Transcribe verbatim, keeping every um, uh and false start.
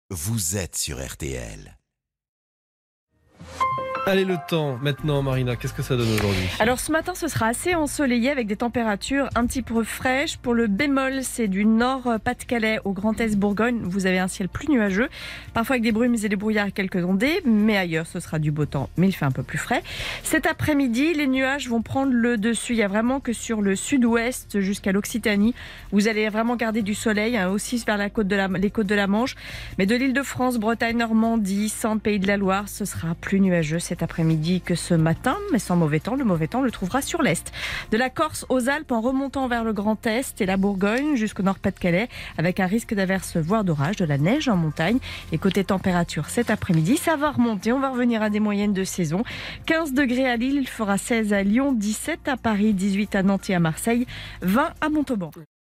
vous êtes sur R T L. Allez, le temps, maintenant, Marina, qu'est-ce que ça donne aujourd'hui ? Alors ce matin, ce sera assez ensoleillé avec des températures un petit peu fraîches. Pour le bémol, c'est du nord Pas-de-Calais au Grand Est Bourgogne. Vous avez un ciel plus nuageux, parfois avec des brumes et des brouillards et quelques ondées. Mais ailleurs, ce sera du beau temps, mais il fait un peu plus frais. Cet après-midi, les nuages vont prendre le dessus. Il n'y a vraiment que sur le sud-ouest jusqu'à l'Occitanie. Vous allez vraiment garder du soleil, hein, aussi vers la côte de la, les côtes de la Manche. Mais de l'Île-de-France, Bretagne, Normandie, Centre, Pays de la Loire, ce sera plus nuageux cet après-midi que ce matin, mais sans mauvais temps. Le mauvais temps, on le trouvera sur l'Est. De la Corse aux Alpes, en remontant vers le Grand Est et la Bourgogne, jusqu'au nord Pas-de-Calais, avec un risque d'averse, voire d'orage, de la neige en montagne. Et côté température, cet après-midi, ça va remonter. On va revenir à des moyennes de saison. quinze degrés à Lille, il fera seize à Lyon, dix-sept à Paris, dix-huit à Nantes et à Marseille, vingt à Montauban.